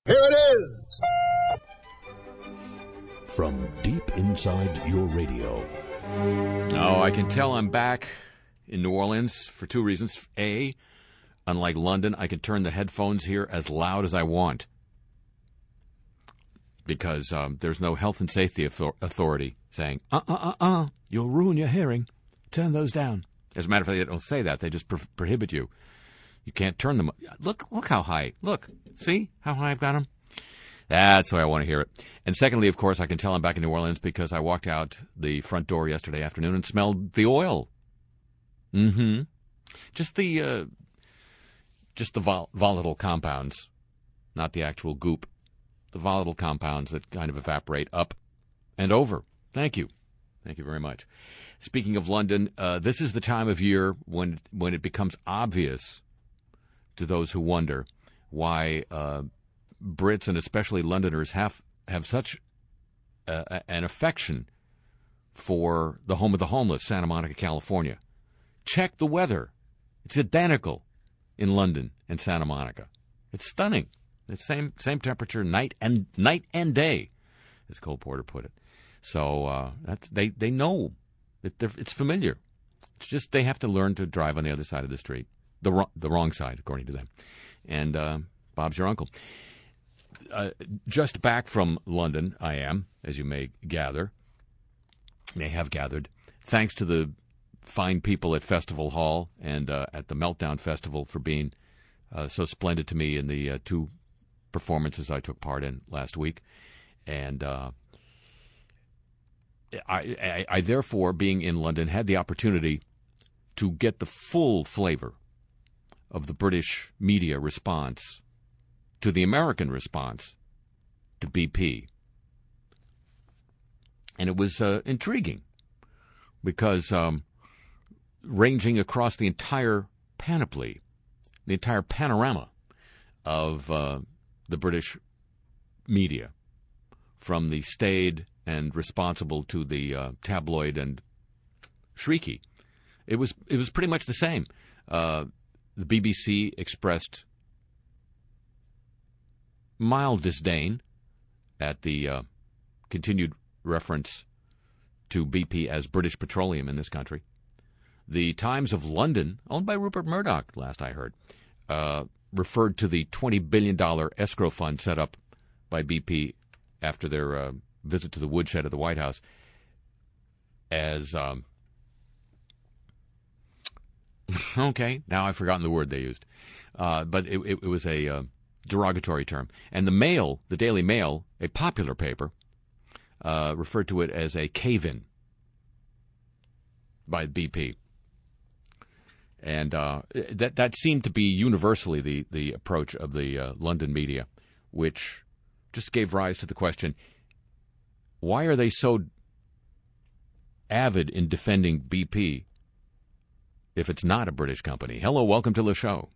Here it is! From deep inside your radio. Oh, I can tell I'm back in New Orleans for two reasons. A, unlike London, I can turn the headphones here as loud as I want because there's no health and safety authority saying, you'll ruin your hearing. Turn those down. As a matter of fact, they don't say that. They just prohibit you. You can't turn them. Look how high. Look. See how high I've got them? That's why I want to hear it. And secondly, of course, I can tell I'm back in New Orleans because I walked out the front door yesterday afternoon and smelled the oil. Mm-hmm. Just the volatile compounds, not the actual goop. The volatile compounds that kind of evaporate up and over. Thank you. Thank you very much. Speaking of London, this is the time of year when it becomes obvious to those who wonder why Brits and especially Londoners have such an affection for the home of the homeless, Santa Monica, California. Check the weather. It's identical in London and Santa Monica. It's stunning. It's same temperature night and day, as Cole Porter put it. So they know that it's familiar. It's just they have to learn to drive on the other side of the street, the wrong side, according to them. And Bob's your uncle. Just back from London, I am, as you may have gathered, thanks to the fine people at Festival Hall and at the Meltdown Festival for being so splendid to me in the two performances I took part in last week. And I therefore, being in London, had the opportunity to get the full flavor of the British media response to the American response to BP. And it was intriguing because ranging across the entire panoply, the entire panorama of the British media, from the staid and responsible to the tabloid and shrieky, it was pretty much the same. The BBC expressed mild disdain at the continued reference to BP as British Petroleum in this country. The Times of London, owned by Rupert Murdoch, last I heard, referred to the $20 billion escrow fund set up by BP after their visit to the woodshed of the White House as, okay, now I've forgotten the word they used, but it was a derogatory term. And the Daily Mail, a popular paper, referred to it as a cave-in by BP. And that seemed to be universally the approach of the London media, which just gave rise to the question, why are they so avid in defending BP if it's not a British company? Hello, welcome to the show.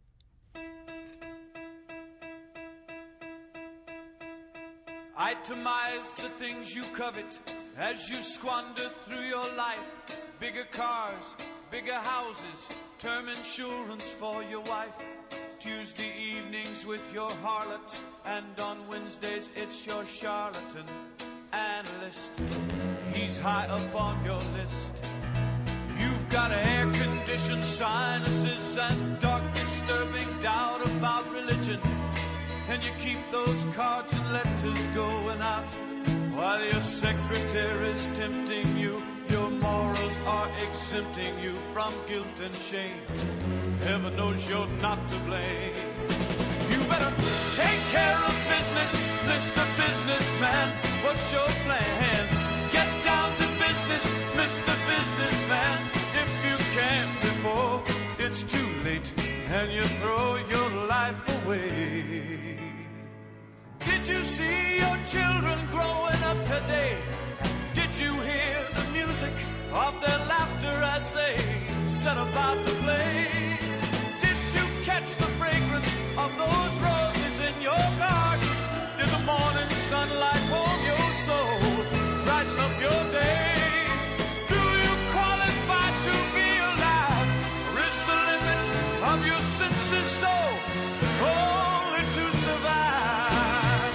Itemize the things you covet as you squander through your life. Bigger cars, bigger houses, term insurance for your wife. Tuesday evenings with your harlot, and on Wednesdays it's your charlatan analyst. He's high up on your list. You've got air-conditioned sinuses and dark disturbing doubt about religion. And you keep those cards and letters going out while your secretary's tempting you. Your morals are exempting you from guilt and shame. Heaven knows you're not to blame. You better take care of business, Mr. Businessman. What's your plan? Get down to business, Mr. Businessman. If you can before it's too late and you throw your life away. Did you see your children growing up today? Did you hear the music of their laughter as they set about to play? Did you catch the fragrance of those roses in your garden? Did the morning sunlight warm your soul, brighten up your day? Do you qualify to be alive? Or is the limit of your senses so only to survive?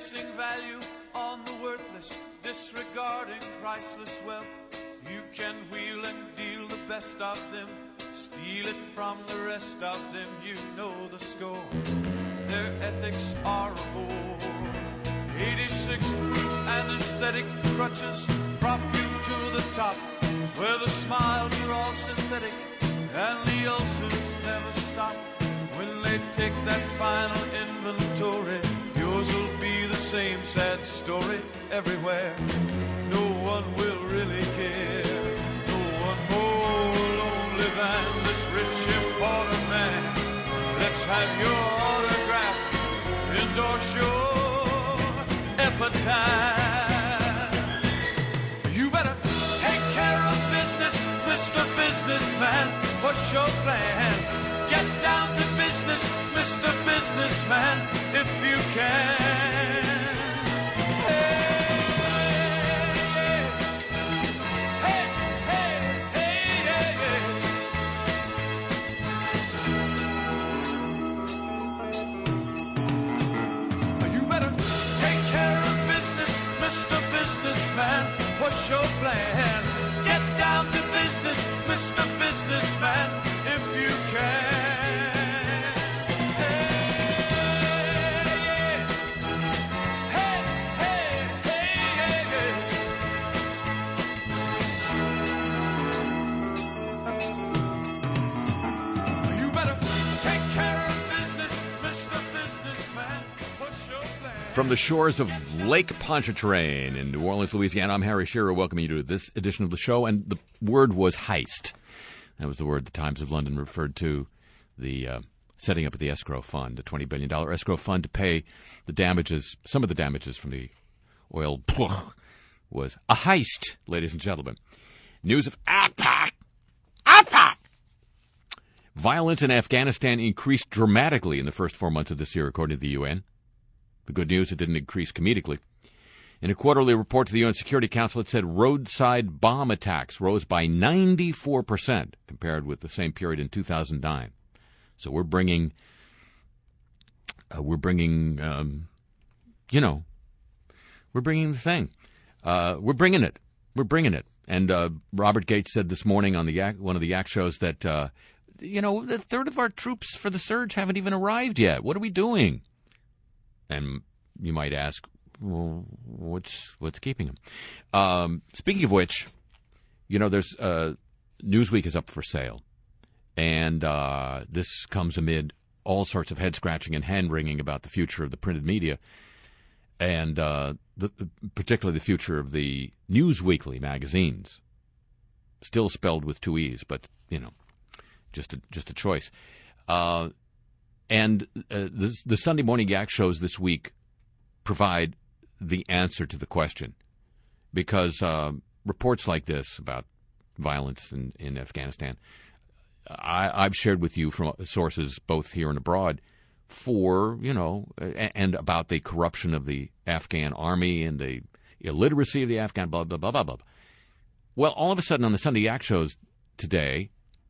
placing value on the worthless, disregarding priceless wealth. You can wheel and deal the best of them, steal it from the rest of them, you know the score. Their ethics are a bore. 86 anesthetic crutches prop you to the top, where the smiles are all synthetic and the ulcers never stop. When they take that final inventory, yours will be the same sad story everywhere. No one will really care. No one more lonely than this rich important man. Let's have your autograph, endorse your epitaph. You better take care of business, Mr. Businessman. What's your plan? Get down to business, Mr. Businessman, if you can. Hey, hey, hey, hey, hey. You better take care of business, Mr. Businessman. What's your plan? Get down to business, Mr. Businessman, if you can. From the shores of Lake Pontchartrain in New Orleans, Louisiana, I'm Harry Shearer, welcoming you to this edition of the show. And the word was heist. That was the word the Times of London referred to the setting up of the escrow fund, a $20 billion escrow fund to pay the damages, some of the damages from the oil was a heist, ladies and gentlemen. News of AFPAC. Violence in Afghanistan increased dramatically in the first 4 months of this year, according to the UN. The good news, it didn't increase comedically. In a quarterly report to the UN Security Council, it said roadside bomb attacks rose by 94% compared with the same period in 2009. So we're bringing the thing. We're bringing it. And Robert Gates said this morning on one of the Yak shows that, a third of our troops for the surge haven't even arrived yet. What are we doing? And you might ask, well, what's keeping them? Speaking of which, there's Newsweek is up for sale, and this comes amid all sorts of head scratching and hand wringing about the future of the printed media, and particularly the future of the Newsweekly magazines, still spelled with two E's, but just a choice. And the Sunday Morning Yak shows this week provide the answer to the question, because reports like this about violence in Afghanistan, I've shared with you from sources both here and abroad and about the corruption of the Afghan army and the illiteracy of the Afghan blah, blah, blah, blah, blah. Well, all of a sudden on the Sunday Yak shows today,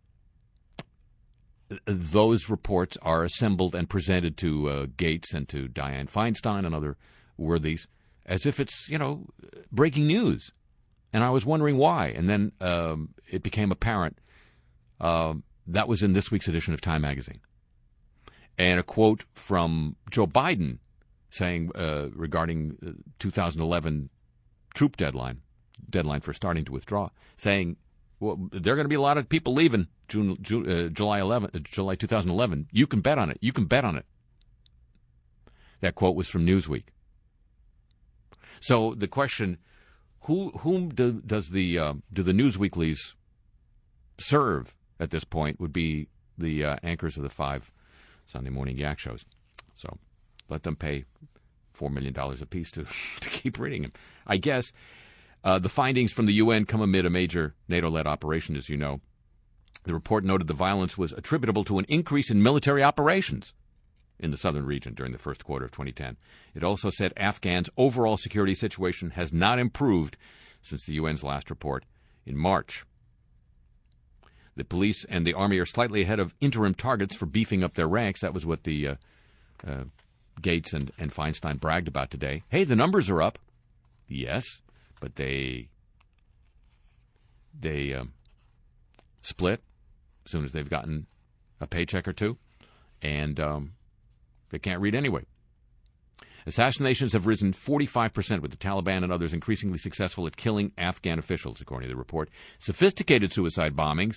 those reports are assembled and presented to Gates and to Dianne Feinstein and other worthies as if it's, breaking news. And I was wondering why. And then it became apparent that was in this week's edition of Time magazine. And a quote from Joe Biden saying regarding 2011 troop deadline for starting to withdraw, saying, well, there are going to be a lot of people leaving July 2011. You can bet on it. You can bet on it. That quote was from Newsweek. So the question, whom do the Newsweeklies serve at this point would be the anchors of the 5 Sunday Morning Yak shows. So let them pay $4 million apiece to keep reading them. I guess the findings from the UN come amid a major NATO-led operation, as you know. The report noted the violence was attributable to an increase in military operations in the southern region during the first quarter of 2010. It also said Afghans' overall security situation has not improved since the UN's last report in March. The police and the army are slightly ahead of interim targets for beefing up their ranks. That was what the Gates and Feinstein bragged about today. Hey, the numbers are up. Yes, but they split as soon as they've gotten a paycheck or two, and they can't read anyway. Assassinations have risen 45%, with the Taliban and others increasingly successful at killing Afghan officials, according to the report. Sophisticated suicide bombings,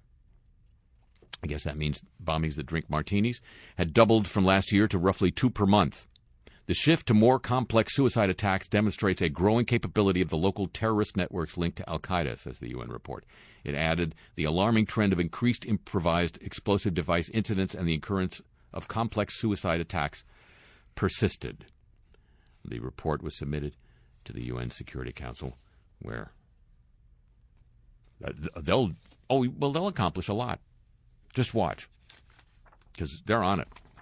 I guess that means bombings that drink martinis, had doubled from last year to roughly 2 per month. The shift to more complex suicide attacks demonstrates a growing capability of the local terrorist networks linked to al-Qaeda, says the UN report. It added, the alarming trend of increased improvised explosive device incidents and the occurrence of complex suicide attacks persisted. The report was submitted to the UN Security Council, where they'll accomplish a lot. Just watch, because they're on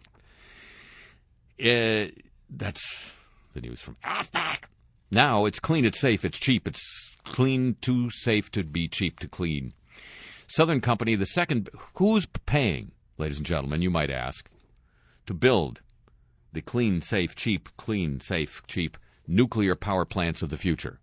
it. That's the news from AFPAC. Now it's clean, it's safe, it's cheap. It's clean, too safe to be cheap to clean. Southern Company, the second. Who's paying, ladies and gentlemen, you might ask, to build the clean, safe, cheap nuclear power plants of the future?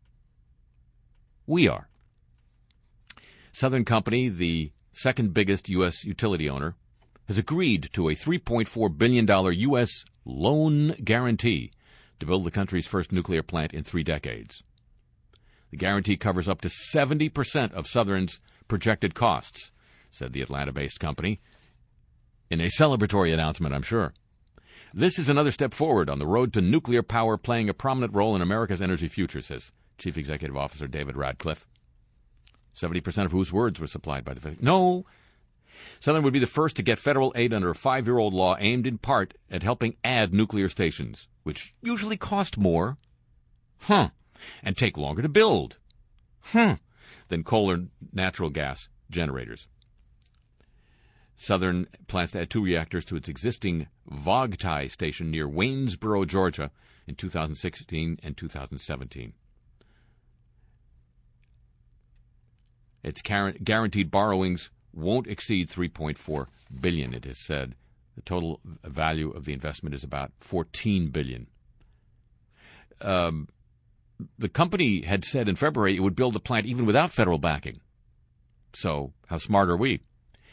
We are. Southern Company, the second biggest U.S. utility owner, has agreed to a $3.4 billion U.S. loan guarantee to build the country's first nuclear plant in 3 decades. The guarantee covers up to 70% of Southern's projected costs, said the Atlanta-based company, in a celebratory announcement, I'm sure. This is another step forward on the road to nuclear power playing a prominent role in America's energy future, says Chief Executive Officer David Radcliffe. 70% of whose words were supplied by the... No! Southern would be the first to get federal aid under a 5-year-old law aimed in part at helping add nuclear stations, which usually cost more, and take longer to build, than coal or natural gas generators. Southern plans to add 2 reactors to its existing Vogtai station near Waynesboro, Georgia, in 2016 and 2017. Its guaranteed borrowings won't exceed $3.4 billion, it is said. The total value of the investment is about $14 billion. The company had said in February it would build the plant even without federal backing. So, how smart are we?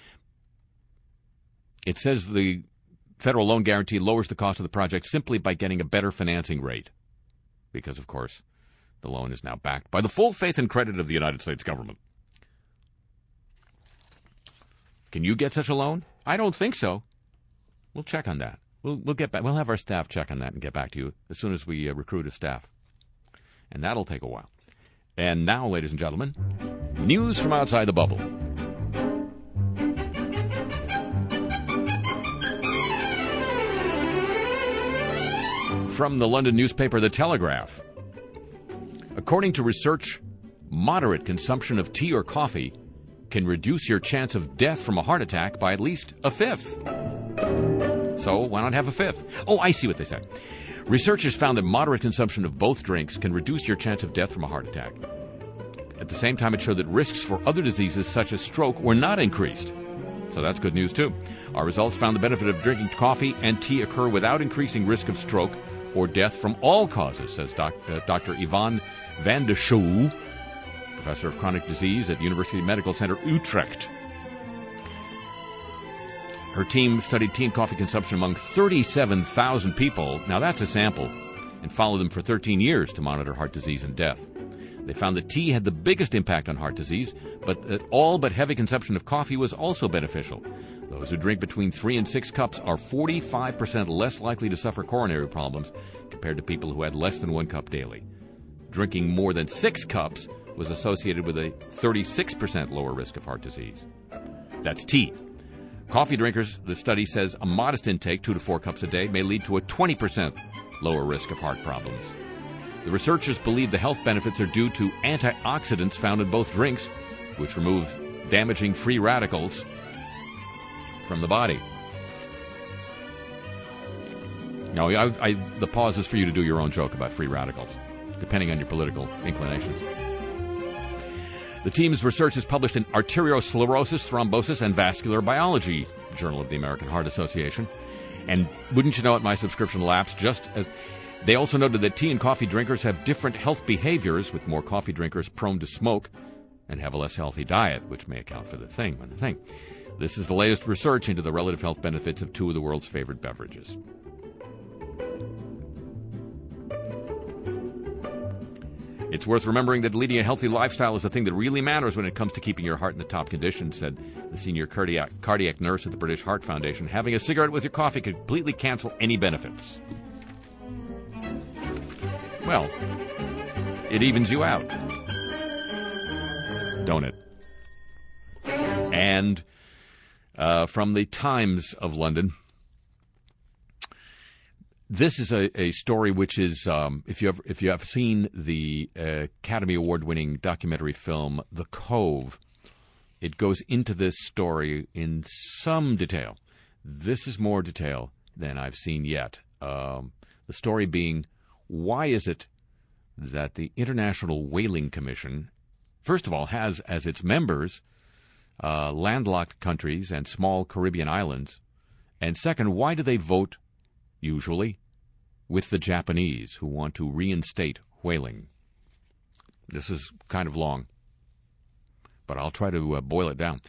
It says the federal loan guarantee lowers the cost of the project simply by getting a better financing rate. Because, of course, the loan is now backed by the full faith and credit of the United States government. Can you get such a loan? I don't think so. We'll check on that. We'll get back. We'll have our staff check on that and get back to you as soon as we recruit a staff. And that'll take a while. And now, ladies and gentlemen, news from outside the bubble. From the London newspaper The Telegraph. According to research, moderate consumption of tea or coffee can reduce your chance of death from a heart attack by at least a fifth. So why not have a fifth? Oh, I see what they said. Researchers found that moderate consumption of both drinks can reduce your chance of death from a heart attack. At the same time, it showed that risks for other diseases such as stroke were not increased. So that's good news, too. Our results found the benefit of drinking coffee and tea occur without increasing risk of stroke or death from all causes, says Dr. Yvonne van de Schouw, professor of chronic disease at the University Medical Center Utrecht. Her team studied tea and coffee consumption among 37,000 people. Now that's a sample, and followed them for 13 years to monitor heart disease and death. They found that tea had the biggest impact on heart disease, but that all but heavy consumption of coffee was also beneficial. Those who drink between 3 and 6 cups are 45% less likely to suffer coronary problems compared to people who had less than 1 cup daily. Drinking more than 6 cups was associated with a 36% lower risk of heart disease. That's tea. Coffee drinkers, the study says a modest intake, 2 to 4 cups a day, may lead to a 20% lower risk of heart problems. The researchers believe the health benefits are due to antioxidants found in both drinks, which remove damaging free radicals from the body. Now, the pause is for you to do your own joke about free radicals, depending on your political inclinations. The team's research is published in Arteriosclerosis, Thrombosis, and Vascular Biology, Journal of the American Heart Association. And wouldn't you know it, my subscription lapsed just as... They also noted that tea and coffee drinkers have different health behaviors, with more coffee drinkers prone to smoke and have a less healthy diet, which may account for the thing. This is the latest research into the relative health benefits of two of the world's favorite beverages. It's worth remembering that leading a healthy lifestyle is the thing that really matters when it comes to keeping your heart in the top condition, said the senior cardiac nurse at the British Heart Foundation. Having a cigarette with your coffee could completely cancel any benefits. Well, it evens you out, don't it? And from the Times of London, this is a story which is, if you have seen the Academy Award-winning documentary film The Cove, it goes into this story in some detail. This is more detail than I've seen yet. The story being, why is it that the International Whaling Commission, first of all, has as its members landlocked countries and small Caribbean islands, and second, why do they vote usually with the Japanese, who want to reinstate whaling? This is kind of long, but I'll try to boil it down.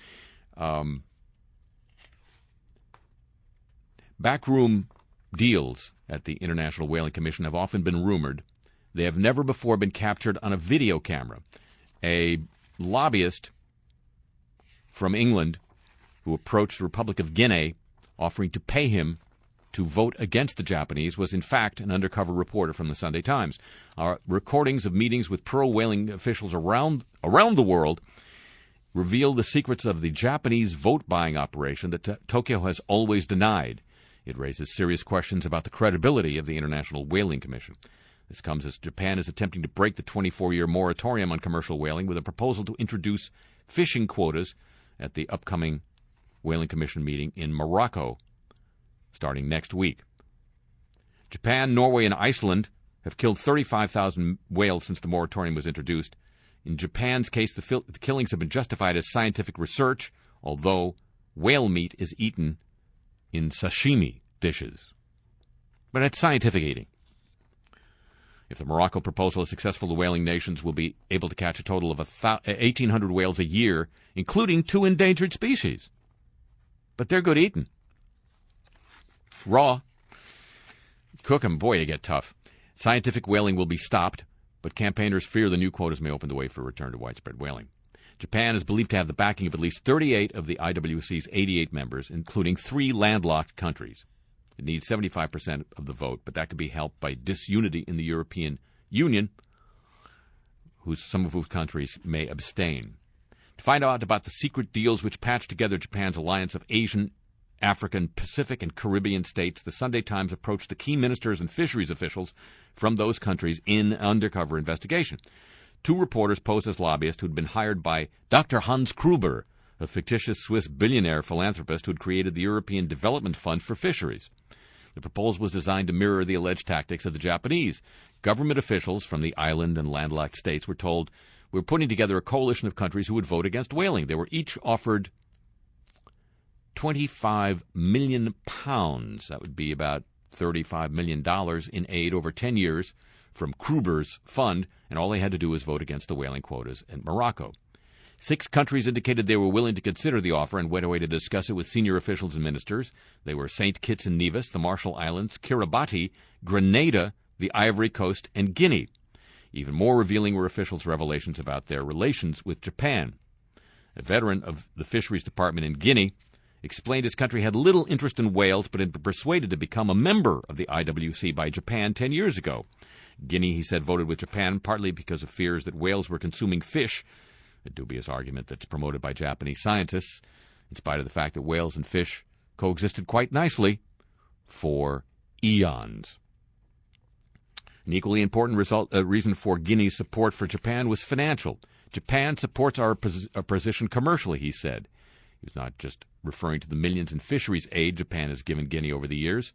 Backroom deals at the International Whaling Commission have often been rumored. They have never before been captured on a video camera. A lobbyist from England who approached the Republic of Guinea offering to pay him to vote against the Japanese was in fact an undercover reporter from the Sunday Times. Recordings of meetings with pro-whaling officials around the world reveal the secrets of the Japanese vote-buying operation that Tokyo has always denied. It raises serious questions about the credibility of the International Whaling Commission. This comes as Japan is attempting to break the 24-year moratorium on commercial whaling with a proposal to introduce fishing quotas at the upcoming Whaling Commission meeting in Morocco starting next week. Japan, Norway, and Iceland have killed 35,000 whales since the moratorium was introduced. In Japan's case, the killings have been justified as scientific research, although whale meat is eaten in sashimi dishes. But it's scientific eating. If the Morocco proposal is successful, the whaling nations will be able to catch a total of 1,800 whales a year, including 2 endangered species. But they're good eating. Raw. Cook them, boy, you get tough. Scientific whaling will be stopped, but campaigners fear the new quotas may open the way for a return to widespread whaling. Japan is believed to have the backing of at least 38 of the IWC's 88 members, including 3 landlocked countries. It needs 75% of the vote, but that could be helped by disunity in the European Union, some of whose countries may abstain. To find out about the secret deals which patch together Japan's alliance of Asian, African, Pacific, and Caribbean states, the Sunday Times approached the key ministers and fisheries officials from those countries in undercover investigation. 2 reporters posed as lobbyists who had been hired by Dr. Hans Gruber, a fictitious Swiss billionaire philanthropist who had created the European Development Fund for Fisheries. The proposal was designed to mirror the alleged tactics of the Japanese. Government officials from the island and landlocked states were told, "We're putting together a coalition of countries who would vote against whaling." They were each offered £25 million. That would be about $35 million in aid over 10 years from Gruber's fund, and all they had to do was vote against the whaling quotas in Morocco. 6 countries indicated they were willing to consider the offer and went away to discuss it with senior officials and ministers. They were St. Kitts and Nevis, the Marshall Islands, Kiribati, Grenada, the Ivory Coast, and Guinea. Even more revealing were officials' revelations about their relations with Japan. A veteran of the Fisheries Department in Guinea explained his country had little interest in whales but had been persuaded to become a member of the IWC by Japan 10 years ago. Guinea, he said, voted with Japan partly because of fears that whales were consuming fish, a dubious argument that's promoted by Japanese scientists, in spite of the fact that whales and fish coexisted quite nicely for eons. An equally important reason for Guinea's support for Japan was financial. Japan supports our position commercially, he said. He was not just referring to the millions in fisheries aid Japan has given Guinea over the years.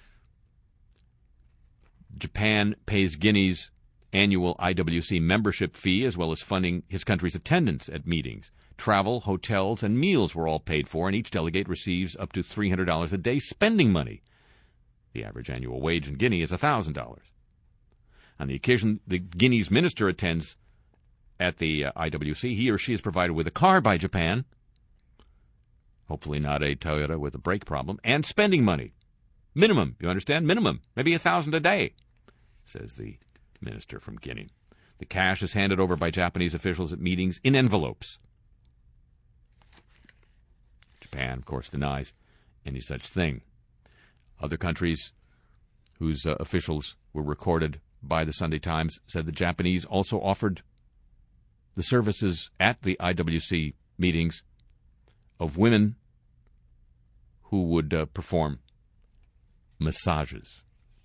Japan pays Guinea's annual IWC membership fee as well as funding his country's attendance at meetings. Travel, hotels, and meals were all paid for, and each delegate receives up to $300 a day spending money. The average annual wage in Guinea is $1,000. On the occasion the Guinea's minister attends at the IWC, he or she is provided with a car by Japan, hopefully not a Toyota with a brake problem, and spending money. Minimum, you understand? Minimum. Maybe $1,000 a day, says the minister from Guinea. The cash is handed over by Japanese officials at meetings in envelopes. Japan, of course, denies any such thing. Other countries whose officials were recorded by the Sunday Times said the Japanese also offered the services at the IWC meetings of women who would perform massages.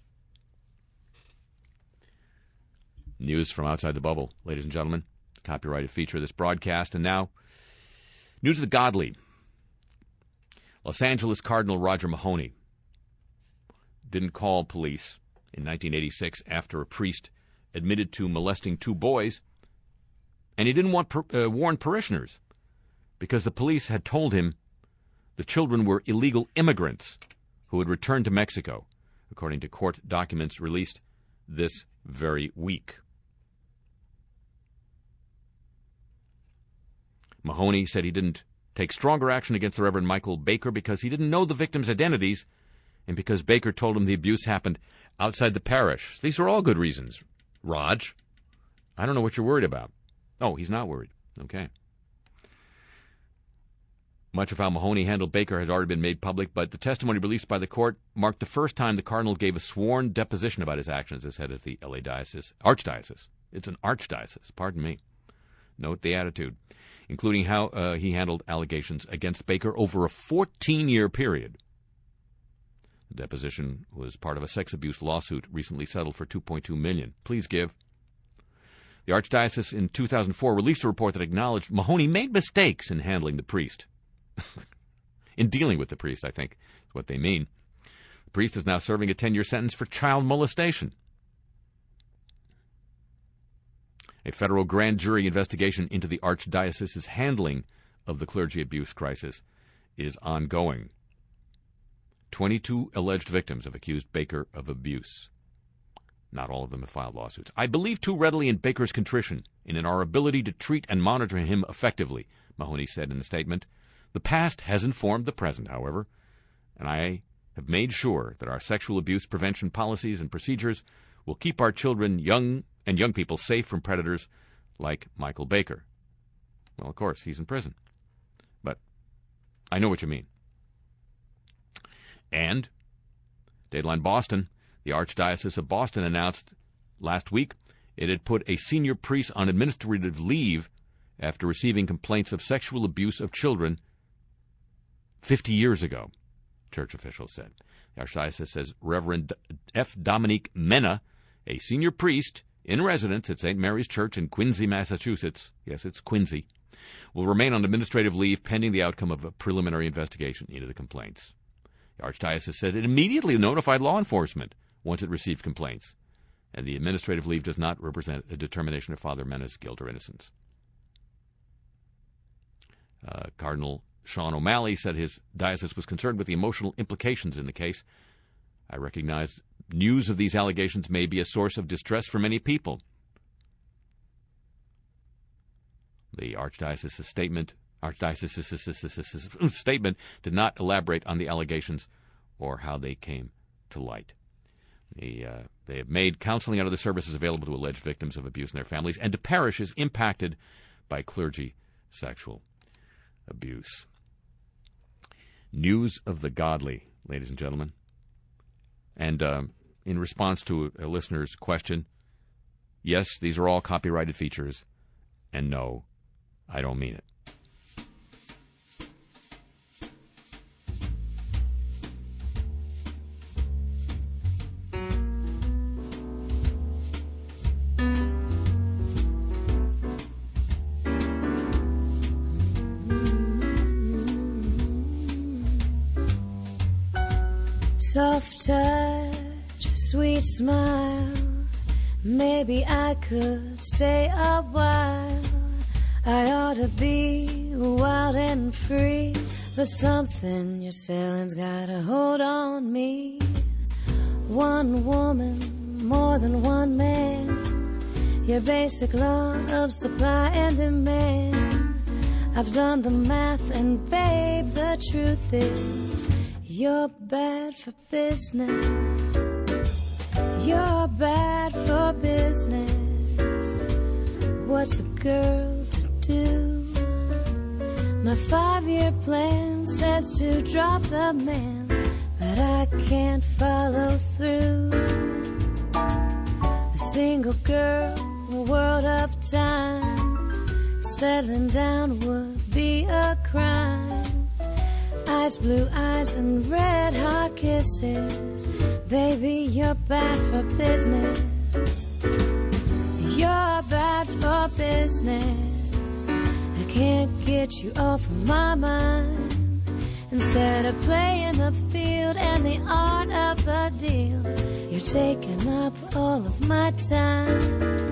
News from outside the bubble, ladies and gentlemen. Copyrighted feature of this broadcast. And now, news of the godly. Los Angeles Cardinal Roger Mahony didn't call police in 1986 after a priest admitted to molesting 2 boys, and he didn't want warn parishioners because the police had told him the children were illegal immigrants who had returned to Mexico, according to court documents released this very week. Mahony said he didn't take stronger action against the Reverend Michael Baker because he didn't know the victims' identities and because Baker told him the abuse happened outside the parish. These are all good reasons, Raj. I don't know what you're worried about. Oh, he's not worried. Okay. Much of how Mahony handled Baker has already been made public, but the testimony released by the court marked the first time the cardinal gave a sworn deposition about his actions as head of the L.A. Archdiocese. It's an archdiocese, pardon me. Note the attitude, including how he handled allegations against Baker over a 14-year period. The deposition was part of a sex abuse lawsuit recently settled for $2.2 million. Please give. The Archdiocese in 2004 released a report that acknowledged Mahony made mistakes in handling the priest. In dealing with the priest, I think is what they mean. The priest is now serving a 10-year sentence for child molestation. A federal grand jury investigation into the Archdiocese's handling of the clergy abuse crisis is ongoing. 22 alleged victims have accused Baker of abuse. Not all of them have filed lawsuits. I believe too readily in Baker's contrition and in our ability to treat and monitor him effectively, Mahony said in a statement. The past has informed the present, however, and I have made sure that our sexual abuse prevention policies and procedures will keep our children young people safe from predators like Michael Baker. Well, of course, he's in prison. But I know what you mean. And Dateline Boston, the Archdiocese of Boston announced last week it had put a senior priest on administrative leave after receiving complaints of sexual abuse of children 50 years ago, church officials said. The Archdiocese says Reverend F. Dominique Mena, a senior priest in residence at St. Mary's Church in Quincy, Massachusetts, yes, it's Quincy, will remain on administrative leave pending the outcome of a preliminary investigation into the complaints. The Archdiocese said it immediately notified law enforcement once it received complaints, and the administrative leave does not represent a determination of Father Mena's guilt or innocence. Cardinal Sean O'Malley said his diocese was concerned with the emotional implications in the case. I recognize news of these allegations may be a source of distress for many people. The Archdiocese's statement did not elaborate on the allegations or how they came to light. They have made counseling and other services available to alleged victims of abuse and their families and to parishes impacted by clergy sexual abuse. News of the godly, ladies and gentlemen. And in response to a listener's question, yes, these are all copyrighted features, and no, I don't mean it. Soft touch, sweet smile. Maybe I could stay a while. I ought to be wild and free, but something you're selling's got a hold on me. one woman, more than one man. Your basic law of supply and demand. I've done the math and babe, the truth is you're bad for business. You're bad for business. What's a girl to do? My 5-year plan says to drop the man, but I can't follow through. A single girl, a world of time, settling down would be a crime. Ice blue eyes and red hot kisses. Baby, you're bad for business. You're bad for business. I can't get you off of my mind. Instead of playing the field and the art of the deal, you're taking up all of my time.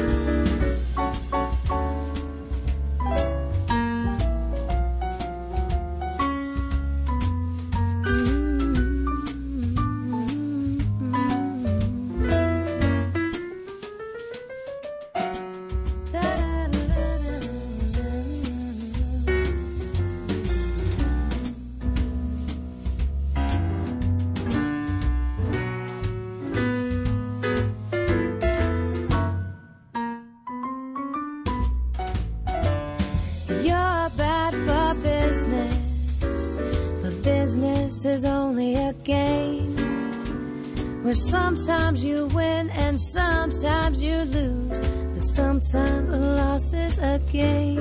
Is only a game where sometimes you win and sometimes you lose, but sometimes a loss is a gain.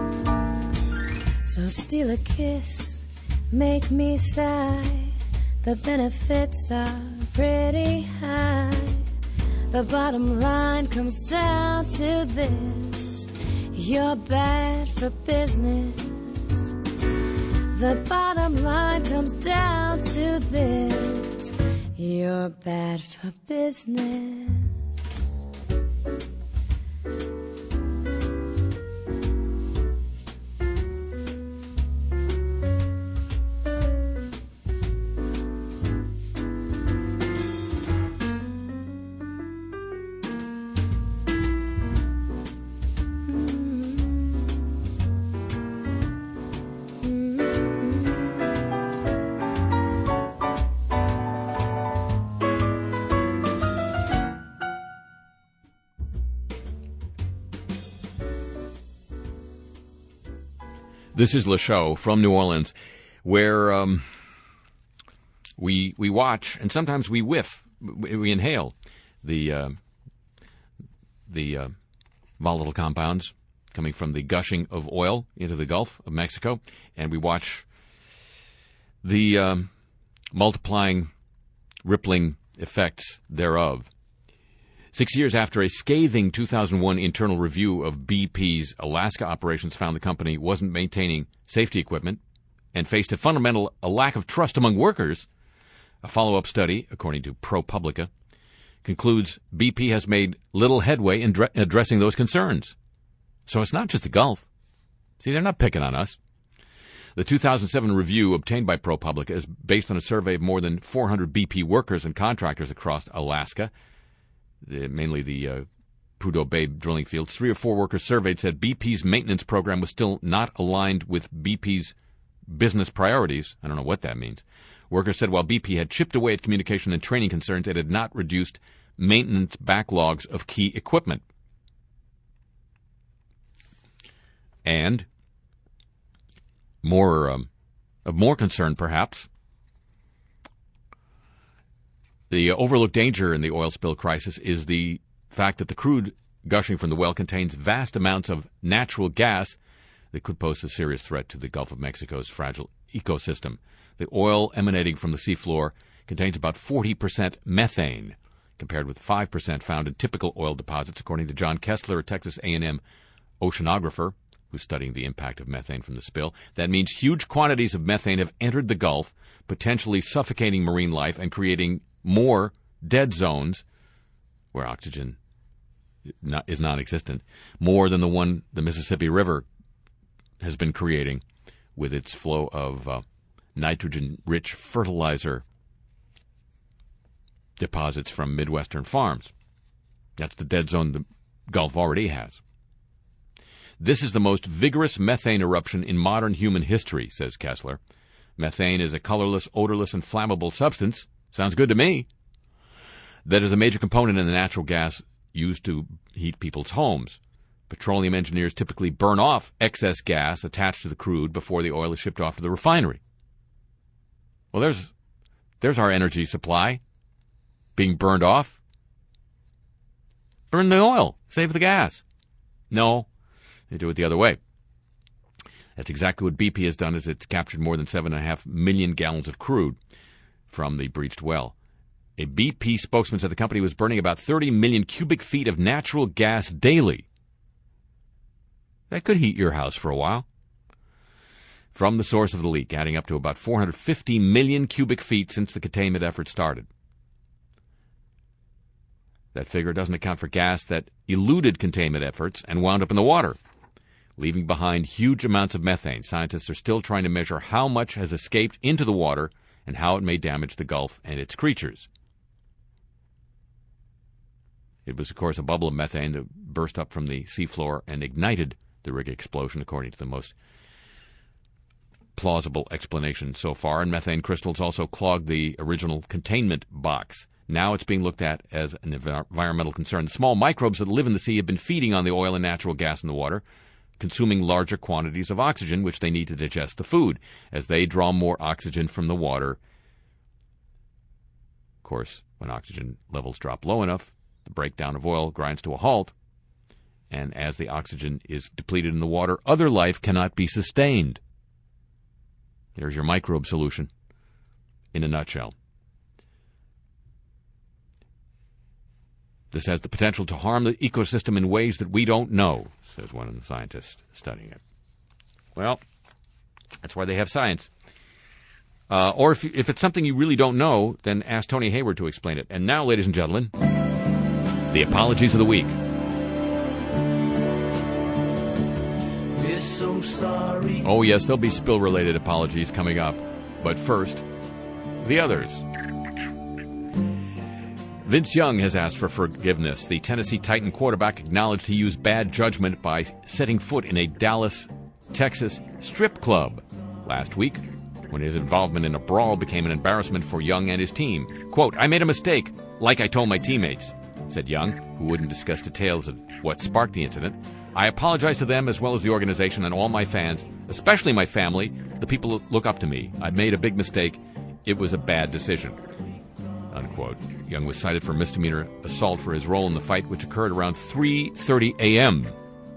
So steal a kiss, make me sigh. The benefits are pretty high. The bottom line comes down to this: you're bad for business. The bottom line comes down to this: you're bad for business. This is Le Show from New Orleans, where we watch and sometimes we whiff, we inhale the volatile compounds coming from the gushing of oil into the Gulf of Mexico, and we watch the multiplying, rippling effects thereof. 6 years after a scathing 2001 internal review of BP's Alaska operations found the company wasn't maintaining safety equipment and faced a lack of trust among workers, a follow-up study, according to ProPublica, concludes BP has made little headway in addressing those concerns. So it's not just the Gulf. See, they're not picking on us. The 2007 review obtained by ProPublica is based on a survey of more than 400 BP workers and contractors across Alaska, mainly the Prudhoe Bay drilling fields. 3 or 4 workers surveyed said BP's maintenance program was still not aligned with BP's business priorities. I don't know what that means. Workers said while BP had chipped away at communication and training concerns, it had not reduced maintenance backlogs of key equipment. And of more concern, perhaps, the overlooked danger in the oil spill crisis is the fact that the crude gushing from the well contains vast amounts of natural gas that could pose a serious threat to the Gulf of Mexico's fragile ecosystem. The oil emanating from the seafloor contains about 40% methane, compared with 5% found in typical oil deposits, according to John Kessler, a Texas A&M oceanographer who's studying the impact of methane from the spill. That means huge quantities of methane have entered the Gulf, potentially suffocating marine life and creating more dead zones where oxygen is non-existent, more than the one the Mississippi River has been creating with its flow of nitrogen-rich fertilizer. deposits from Midwestern farms. That's the dead zone the Gulf already has. This is the most vigorous methane eruption in modern human history, says Kessler. Methane is a colorless, odorless, and flammable substance. Sounds good to me. That is a major component in the natural gas used to heat people's homes. Petroleum engineers typically burn off excess gas attached to the crude before the oil is shipped off to the refinery. Well, there's our energy supply being burned off. Burn the oil. Save the gas. No, they do it the other way. That's exactly what BP has done, as it's captured more than 7.5 million gallons of crude from the breached well. A BP spokesman said the company was burning about 30 million cubic feet of natural gas daily. That could heat your house for a while. From the source of the leak, adding up to about 450 million cubic feet since the containment effort started. That figure doesn't account for gas that eluded containment efforts and wound up in the water, leaving behind huge amounts of methane. Scientists are still trying to measure how much has escaped into the water and how it may damage the Gulf and its creatures. It was, of course, a bubble of methane that burst up from the seafloor and ignited the rig explosion, according to the most plausible explanation so far. And methane crystals also clogged the original containment box. Now it's being looked at as an environmental concern. The small microbes that live in the sea have been feeding on the oil and natural gas in the water, consuming larger quantities of oxygen, which they need to digest the food. As they draw more oxygen from the water, of course, when oxygen levels drop low enough, the breakdown of oil grinds to a halt, and as the oxygen is depleted in the water, other life cannot be sustained. There's your microbe solution in a nutshell. This has the potential to harm the ecosystem in ways that we don't know, says one of the scientists studying it. Well, that's why they have science. Or if it's something you really don't know, then ask Tony Hayward to explain it. And now, ladies and gentlemen, the apologies of the week. We're so sorry. Oh, yes, there'll be spill-related apologies coming up. But first, the others. Vince Young has asked for forgiveness. The Tennessee Titan quarterback acknowledged he used bad judgment by setting foot in a Dallas, Texas strip club last week when his involvement in a brawl became an embarrassment for Young and his team. Quote, "I made a mistake, like I told my teammates," said Young, who wouldn't discuss details of what sparked the incident. "I apologize to them as well as the organization and all my fans, especially my family, the people who look up to me. I made a big mistake. It was a bad decision." Unquote. Young was cited for misdemeanor assault for his role in the fight, which occurred around 3:30 a.m.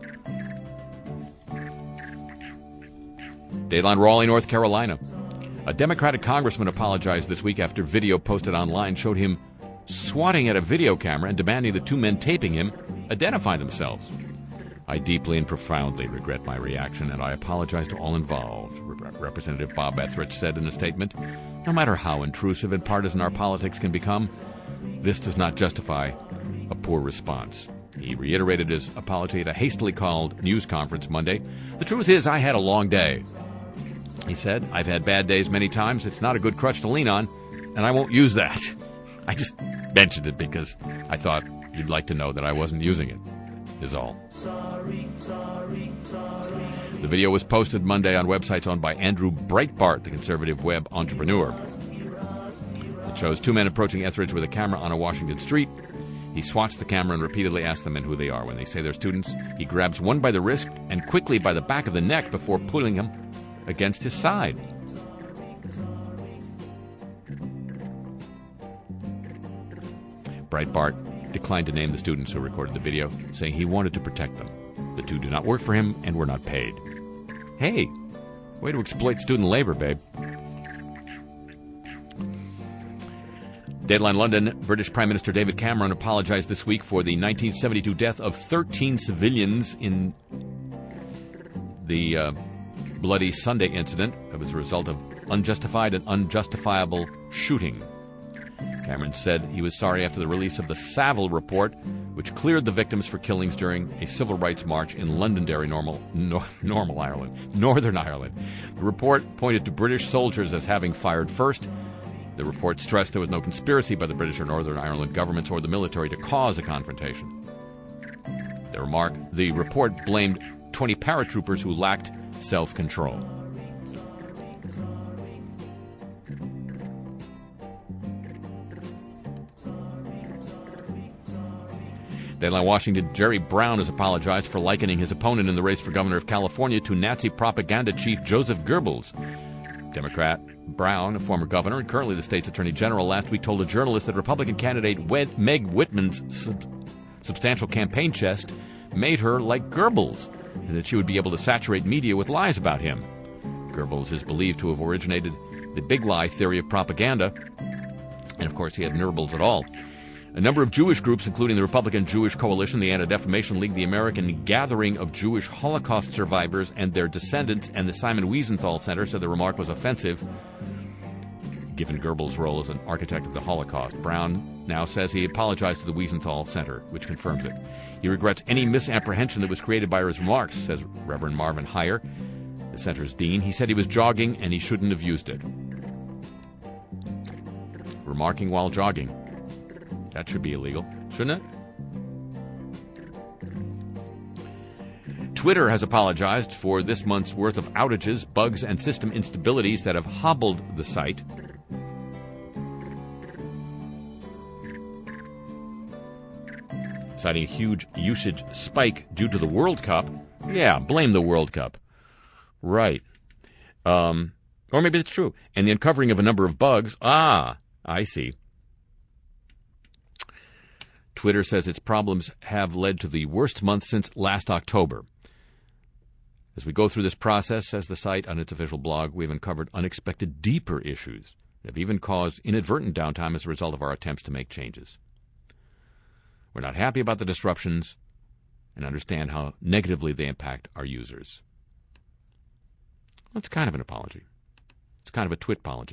Dateline Raleigh, North Carolina. A Democratic congressman apologized this week after video posted online showed him swatting at a video camera and demanding the two men taping him identify themselves. "I deeply and profoundly regret my reaction, and I apologize to all involved," Representative Bob Etheridge said in a statement. "No matter how intrusive and partisan our politics can become, this does not justify a poor response." He reiterated his apology at a hastily called news conference Monday. "The truth is, I had a long day," he said. "I've had bad days many times. It's not a good crutch to lean on, and I won't use that. I just mentioned it because I thought you'd like to know that I wasn't using it, is all." The video was posted Monday on websites owned by Andrew Breitbart, the conservative web entrepreneur. It shows two men approaching Etheridge with a camera on a Washington street. He swats the camera and repeatedly asks the men who they are. When they say they're students, he grabs one by the wrist and quickly by the back of the neck before pulling him against his side. Breitbart declined to name the students who recorded the video, saying he wanted to protect them. The two do not work for him and were not paid. Hey, way to exploit student labor, babe. Deadline London, British Prime Minister David Cameron apologized this week for the 1972 death of 13 civilians in the Bloody Sunday incident that was a result of unjustified and unjustifiable shooting. Cameron said he was sorry after the release of the Savile report, which cleared the victims for killings during a civil rights march in Londonderry, Northern Ireland. The report pointed to British soldiers as having fired first, The report stressed there was no conspiracy by the British or Northern Ireland governments or the military to cause a confrontation. The report blamed 20 paratroopers who lacked self-control. Deadline Washington, Jerry Brown has apologized for likening his opponent in the race for governor of California to Nazi propaganda chief Joseph Goebbels. Democrat Brown, a former governor and currently the state's attorney general, last week told a journalist that Republican candidate Meg Whitman's substantial campaign chest made her like Goebbels, and that she would be able to saturate media with lies about him. Goebbels is believed to have originated the big lie theory of propaganda, and of course he had nibbles at all. A number of Jewish groups, including the Republican Jewish Coalition, the Anti-Defamation League, the American Gathering of Jewish Holocaust Survivors and Their Descendants, and the Simon Wiesenthal Center, said the remark was offensive, given Goebbels' role as an architect of the Holocaust. Brown now says he apologized to the Wiesenthal Center, which confirms it. He regrets any misapprehension that was created by his remarks, says Reverend Marvin Heyer, the center's dean. He said he was jogging and he shouldn't have used it. Remarking while jogging. That should be illegal, shouldn't it? Twitter has apologized for this month's worth of outages, bugs, and system instabilities that have hobbled the site. Citing a huge usage spike due to the World Cup. Yeah, blame the World Cup. Right. Or maybe it's true. And the uncovering of a number of bugs. Ah, I see. Twitter says its problems have led to the worst month since last October. As we go through this process, says the site on its official blog, we've uncovered unexpected deeper issues that have even caused inadvertent downtime as a result of our attempts to make changes. We're not happy about the disruptions and understand how negatively they impact our users. Well, it's kind of an apology. It's kind of a twitpology.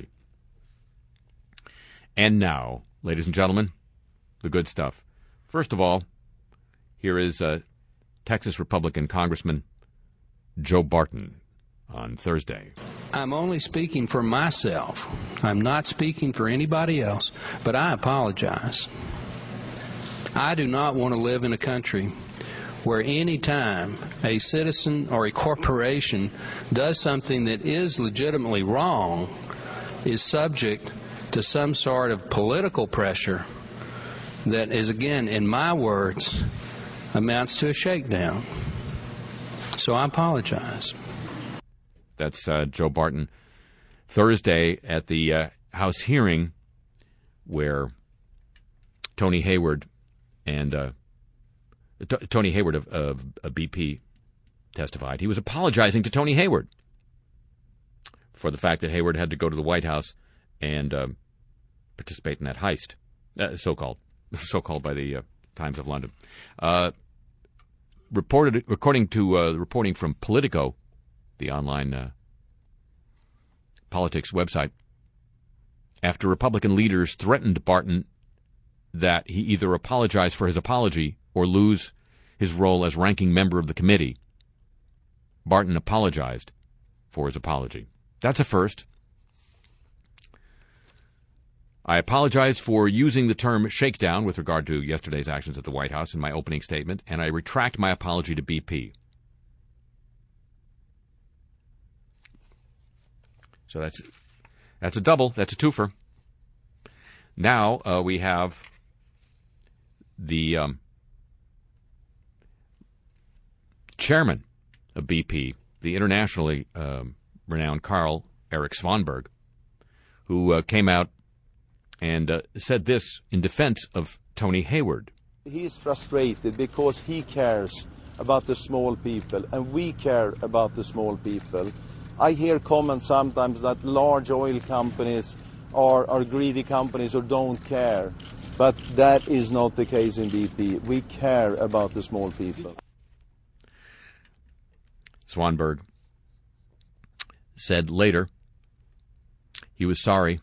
And now, ladies and gentlemen, the good stuff. First of all, here is Texas Republican Congressman Joe Barton on Thursday. I'm only speaking for myself. I'm not speaking for anybody else, but I apologize. I do not want to live in a country where any time a citizen or a corporation does something that is legitimately wrong is subject to some sort of political pressure that is, again, in my words, amounts to a shakedown. So I apologize. That's Joe Barton Thursday at the House hearing where Tony Hayward and Tony Hayward of BP testified. He was apologizing to Tony Hayward for the fact that Hayward had to go to the White House and participate in that heist, so-called by the Times of London. According to reporting from Politico, the online politics website, after Republican leaders threatened Barton that he either apologize for his apology or lose his role as ranking member of the committee, Barton apologized for his apology. That's a first. I apologize for using the term shakedown with regard to yesterday's actions at the White House in my opening statement, and I retract my apology to BP. So that's a double. That's a twofer. Now we have the chairman of BP, the internationally renowned Carl Eric Svanberg, who came out and said this in defense of Tony Hayward. He's frustrated because he cares about the small people, and we care about the small people. I hear comments sometimes that large oil companies are greedy companies or don't care, but that is not the case in BP. We care about the small people. Svanberg said later he was sorry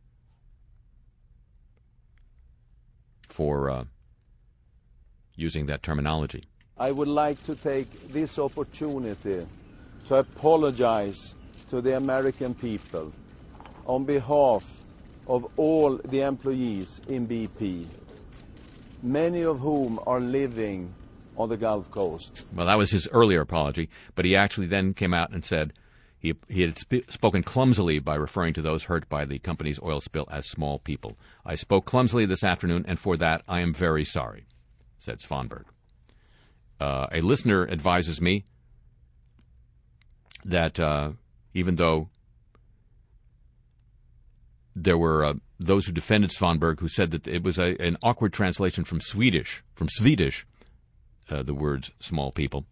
for using that terminology. I would like to take this opportunity to apologize to the American people on behalf of all the employees in BP, many of whom are living on the Gulf Coast. Well, that was his earlier apology, but he actually then came out and said he had spoken clumsily by referring to those hurt by the company's oil spill as small people. I spoke clumsily this afternoon, and for that I am very sorry, said Svanberg. A listener advises me that even though there were those who defended Svanberg who said that it was an awkward translation from Swedish, the words small people,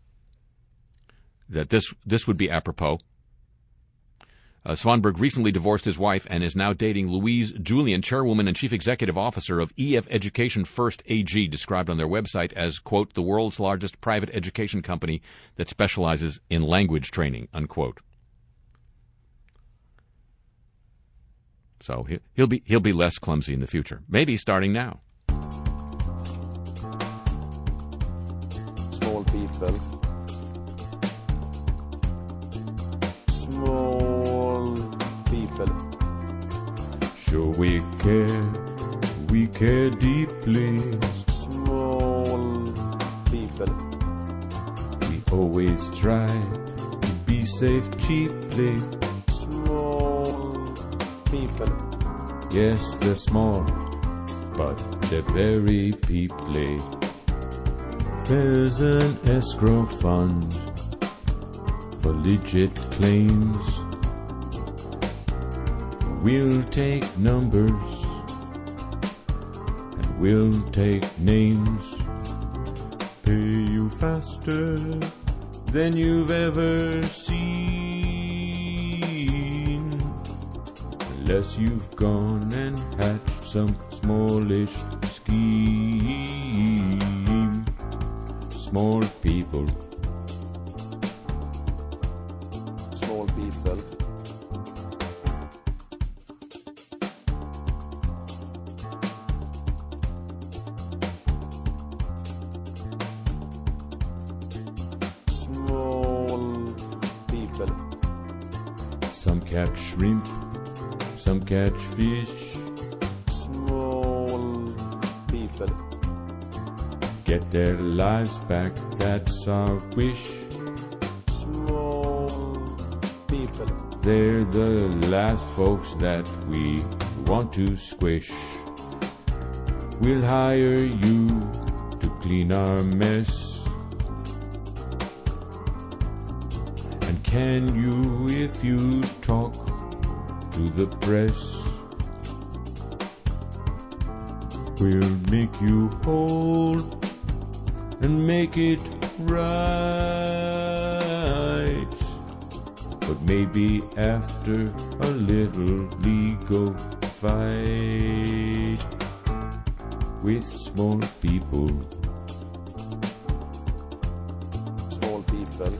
that this would be apropos. Svanberg recently divorced his wife and is now dating Louise Julian, chairwoman and chief executive officer of EF Education First AG, described on their website as, quote, the world's largest private education company that specializes in language training, unquote. So he'll be less clumsy in the future, maybe starting now. Small people. Small people. Sure we care deeply. Small people. We always try to be safe cheaply. Small people. Yes, they're small, but they're very peoply. There's an escrow fund for legit claims. We'll take numbers and we'll take names. Pay you faster than you've ever seen, unless you've gone and hatched some smallish scheme. Small people. Small people. Small people. Some catch shrimp, some catch fish. Small people. Get their lives back, that's our wish. Small people. They're the last folks that we want to squish. We'll hire you to clean our mess. And can you, if you talk to the press, we'll make you whole and make it right. But maybe after a little legal fight with small people. Small people.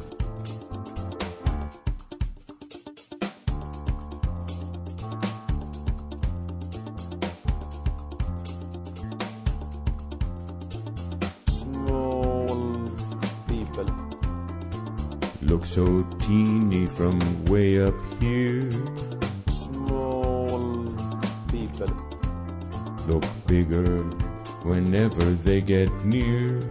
Look so teeny from way up here. Small people. Look bigger whenever they get near.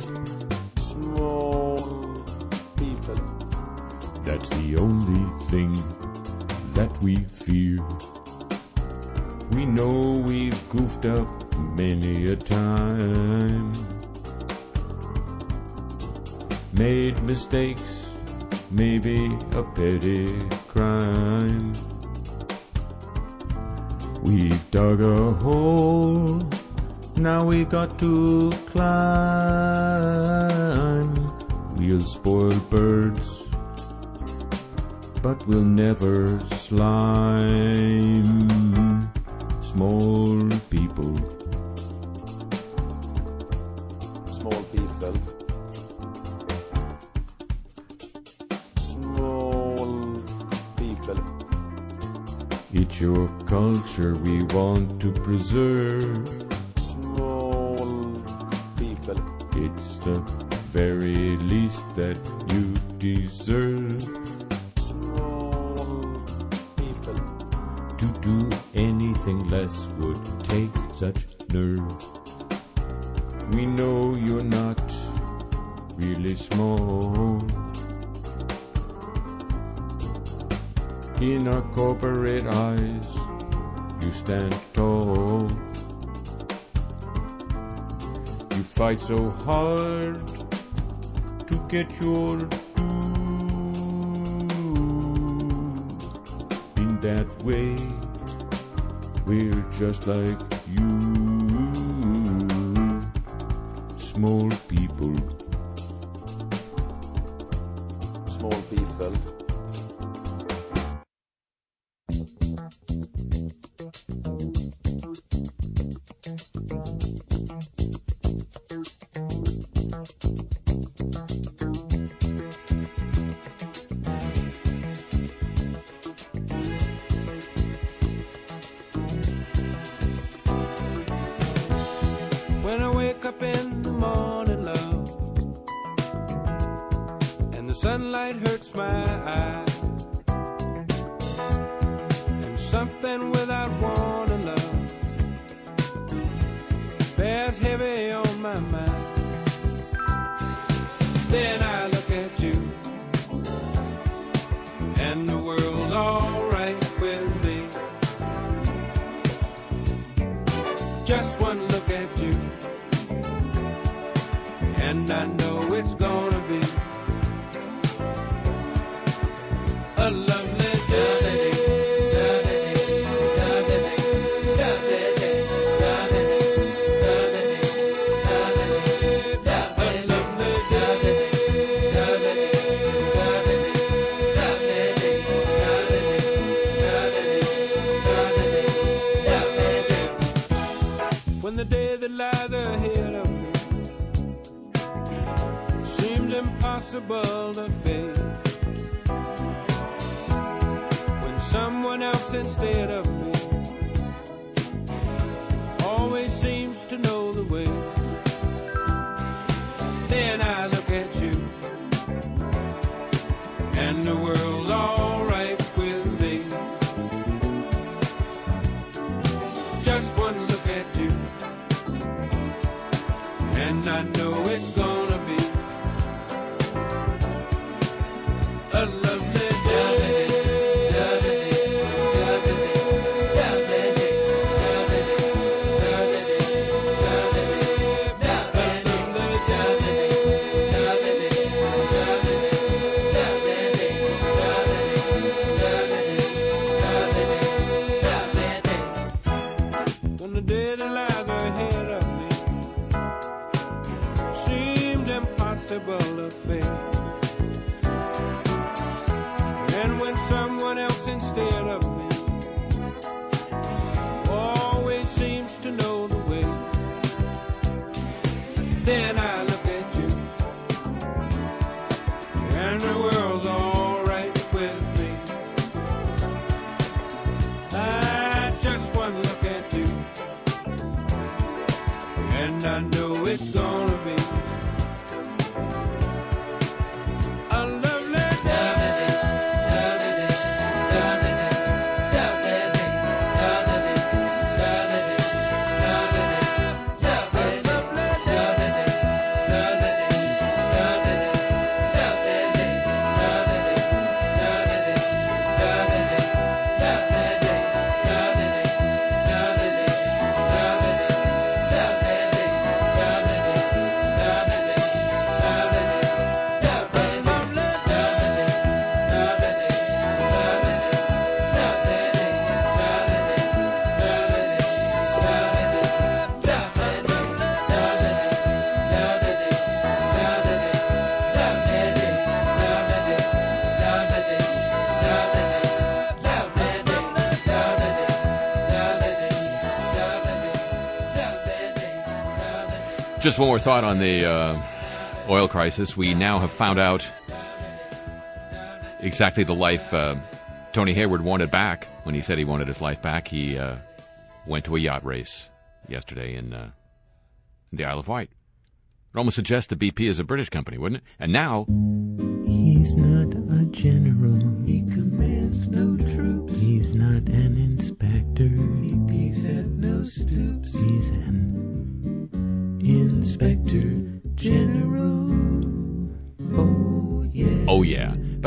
Small people. That's the only thing that we fear. We know we've goofed up many a time, made mistakes, maybe a petty crime. We've dug a hole, now we got to climb. We'll spoil birds, but we'll never slime. Small people. Small people. It's your culture we want to preserve. Small people. It's the very least that you deserve. Small people. To do anything Anything less would take such nerve. We know you're not really small. In our corporate eyes, you stand tall. You fight so hard to get your due. In that way, we're just like you. Small people. Small people. When I wake up in the morning, love, and the sunlight hurts my eyes, and something without warning, love, bears heavy on my mind. Then I look at you, and the world's alright with me. Just one look at you, and I know it's gonna be a lovely day. When the day that lies ahead of me seems impossible to face, when someone else instead of me always seems to know the way, then I look at you, and the world's alright with me. Just one look at you, and I know it's gonna be a lovely day. When the day that lies ahead of me seemed impossible to face, and when someone else instead of me always seems to know the way, then I look at you, and the world's alright with me. I just one look at you, and I know it's gonna be a lovely day. Just one more thought on the oil crisis. We now have found out exactly the life Tony Hayward wanted back when he said he wanted his life back. He went to a yacht race yesterday in the Isle of Wight. It almost suggests the BP is a British company, wouldn't it? And now... He's not a general. He commands no troops. He's not an inspector.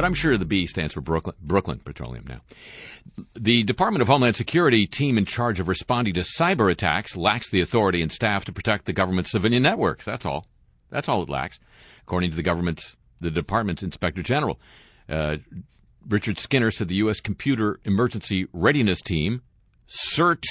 But I'm sure the B stands for Brooklyn Petroleum now. The Department of Homeland Security team in charge of responding to cyber attacks lacks the authority and staff to protect the government's civilian networks. That's all. That's all it lacks, according to the department's Inspector General. Richard Skinner said the U.S. Computer Emergency Readiness Team, CERT,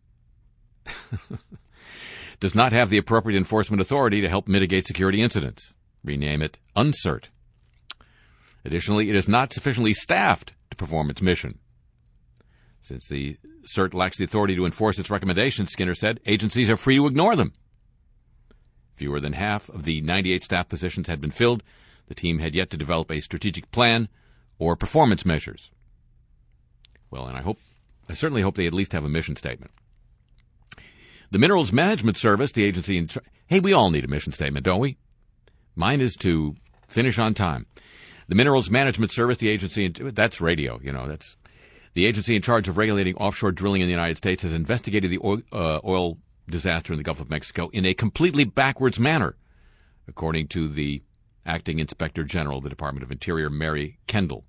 does not have the appropriate enforcement authority to help mitigate security incidents. Rename it UNCERT. Additionally, it is not sufficiently staffed to perform its mission. Since the CERT lacks the authority to enforce its recommendations, Skinner said, agencies are free to ignore them. Fewer than half of the 98 staff positions had been filled. The team had yet to develop a strategic plan or performance measures. Well, and I certainly hope they at least have a mission statement. The Minerals Management Service, the agency hey, we all need a mission statement, don't we? Mine is to finish on time. The Minerals Management Service, the agency, that's radio, that's the agency in charge of regulating offshore drilling in the United States, has investigated the oil disaster in the Gulf of Mexico in a completely backwards manner, according to the Acting Inspector General of the Department of Interior, Mary Kendall.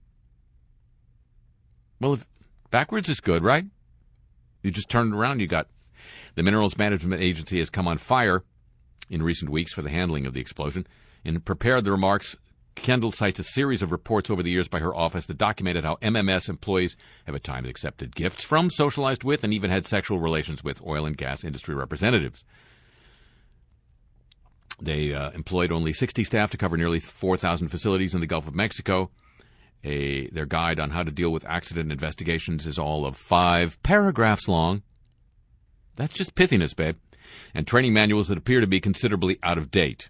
Well, if backwards is good, right? You just turn it around, you got the Minerals Management Agency has come on fire in recent weeks for the handling of the explosion. In prepared the remarks, Kendall cites a series of reports over the years by her office that documented how MMS employees have at times accepted gifts from, socialized with, and even had sexual relations with oil and gas industry representatives. They employed only 60 staff to cover nearly 4,000 facilities in the Gulf of Mexico. Their guide on how to deal with accident investigations is all of 5 paragraphs long. That's just pithiness, babe. And training manuals that appear to be considerably out of date.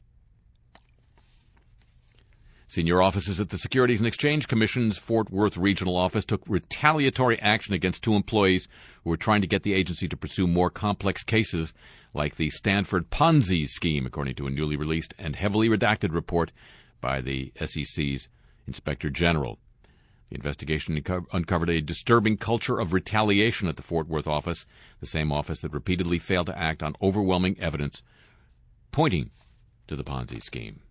Senior officers at the Securities and Exchange Commission's Fort Worth Regional Office took retaliatory action against 2 employees who were trying to get the agency to pursue more complex cases like the Stanford Ponzi scheme, according to a newly released and heavily redacted report by the SEC's Inspector General. The investigation uncovered a disturbing culture of retaliation at the Fort Worth office, the same office that repeatedly failed to act on overwhelming evidence pointing to the Ponzi scheme.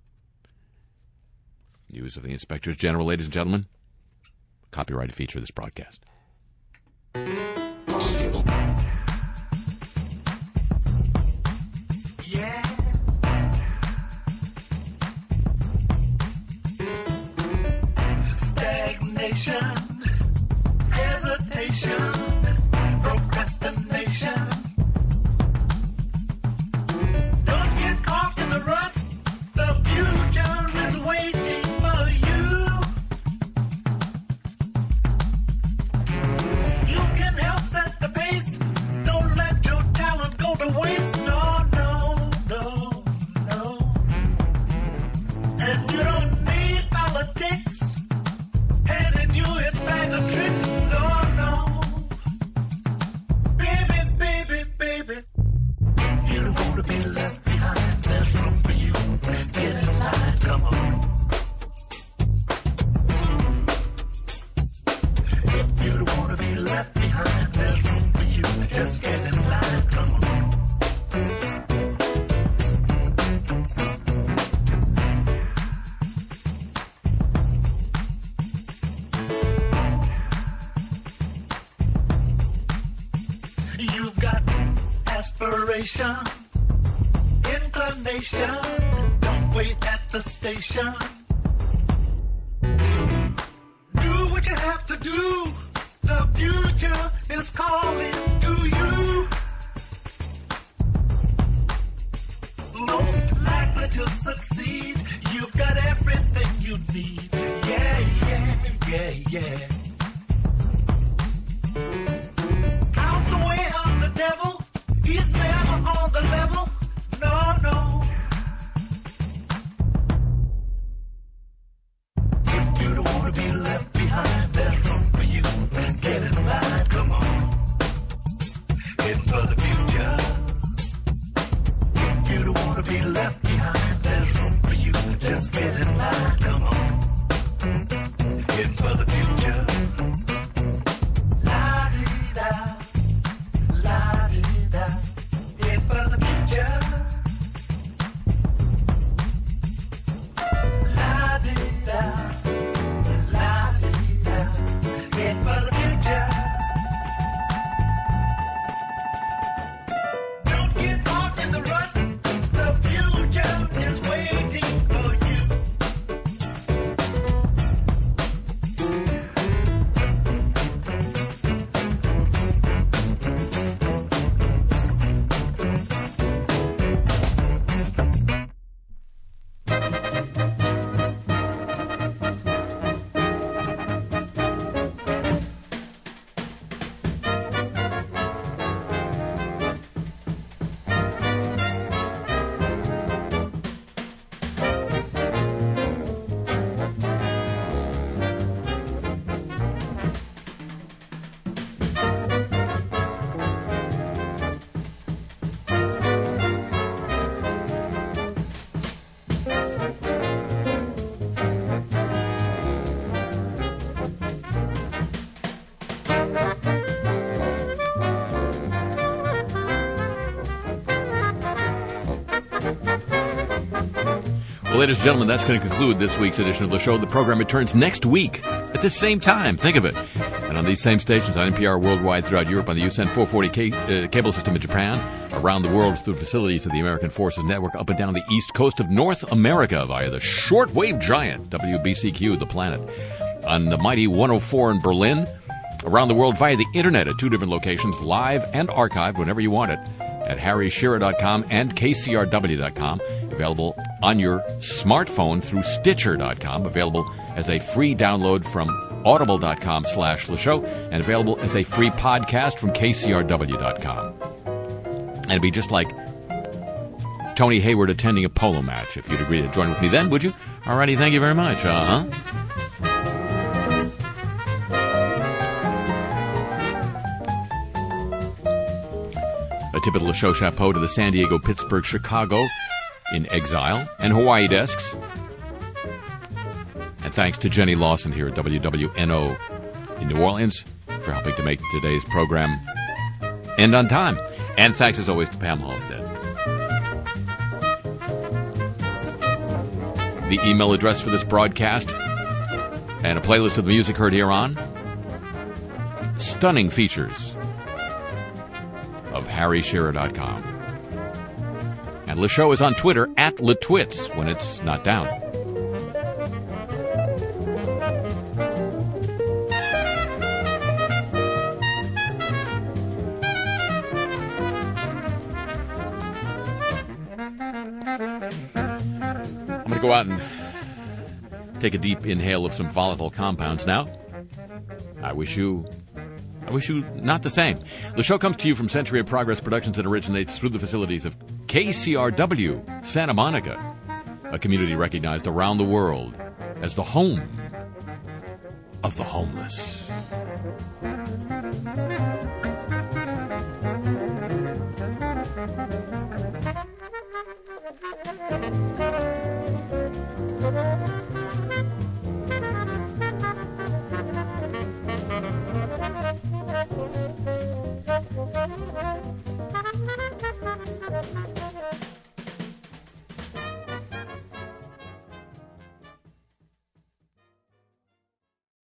News of the Inspectors General, ladies and gentlemen. Copyrighted feature of this broadcast. Stagnation, hesitation, procrastination. Don't get caught in the rut. The future is waiting for you. You can help set the pace. Don't let your talent go to waste. No, no, no, no. And you don't need politics. Handing you his bag of tricks. No, no. Baby, baby, baby. You don't want to be left behind. There's room for you. Get in line, come on. If you don't want to be left behind, there's room for you. Just get in line, come on. You've got aspiration, inclination. Don't wait at the station. Do what you have to do. The future is calling to you. Most likely to succeed. You've got everything you need. Yeah, yeah, yeah, yeah. Out the way of the devil. He's never on the level. No, no. If you don't want to be left behind, there's room for you. Get in line, come on. In for the future. If you don't want to be left behind, there's room for you. Just get in line, come on. In for the future. La-dee-da, la-dee-da. In for the future. ladies and gentlemen, that's going to conclude this week's edition of the show. The program returns next week at the same time. Think of it. And on these same stations on NPR worldwide throughout Europe, on the USEN 440 cable system in Japan, around the world through facilities of the American Forces Network, up and down the east coast of North America via the shortwave giant WBCQ, The Planet, on the mighty 104 in Berlin, around the world via the internet at 2 different locations, live and archived whenever you want it, at harryshearer.com and kcrw.com, available on your smartphone through stitcher.com, available as a free download from audible.com/LeShow, and available as a free podcast from kcrw.com. And it'd be just like Tony Hayward attending a polo match, if you'd agree to join with me then, would you? Alrighty, thank you very much. A tip of the LeShow chapeau to the San Diego, Pittsburgh, Chicago in exile, and Hawaii desks. And thanks to Jenny Lawson here at WWNO in New Orleans for helping to make today's program end on time. And thanks, as always, to Pam Halstead. The email address for this broadcast and a playlist of the music heard here on stunning features of harryshearer.com. And LeShow is on Twitter at LeTwits when it's not down. I'm going to go out and take a deep inhale of some volatile compounds now. I wish you not the same. The show comes to you from Century of Progress Productions and originates through the facilities of KCRW, Santa Monica, a community recognized around the world as the home of the homeless.